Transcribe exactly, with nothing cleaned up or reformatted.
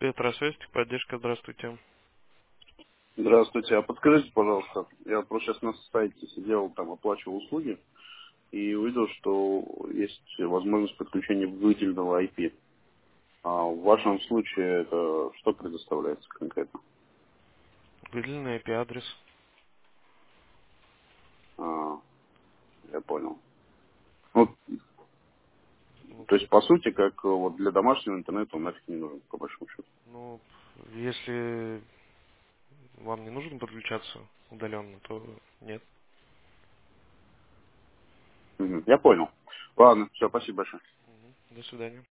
Петросвязь, поддержка, здравствуйте. Здравствуйте. А подскажите, пожалуйста, я просто сейчас на сайте сидел, там оплачивал услуги и увидел, что есть возможность подключения выделенного ай пи. А в вашем случае это что предоставляется конкретно? Выделенный ай пи-адрес. А, я понял. Ну, Ну, то есть, по сути, как э, вот для домашнего интернета он нафиг не нужен, по большому счету. ну, если вам не нужно подключаться удаленно, то нет. Мгм, я понял. Ладно, все, спасибо большое. Мгм. До свидания.